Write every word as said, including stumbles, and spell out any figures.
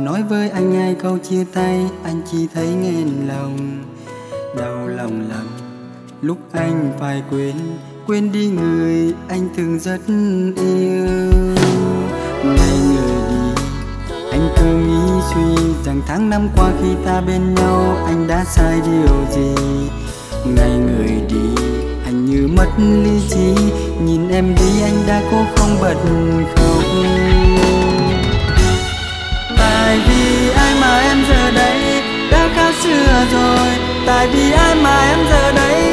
nói với anh hai câu chia tay, anh chỉ thấy nghẹn lòng, đau lòng lắm. Lúc anh phải quên, quên đi người anh từng rất yêu. Ngày người đi, anh cứ nghĩ suy rằng tháng năm qua khi ta bên nhau anh đã sai điều gì. Ngày người đi, anh như mất lý trí, nhìn em đi anh đã cố không bật khóc. Tại vì ai mà em giờ đây đã khác xưa rồi, tại vì ai mà em giờ đây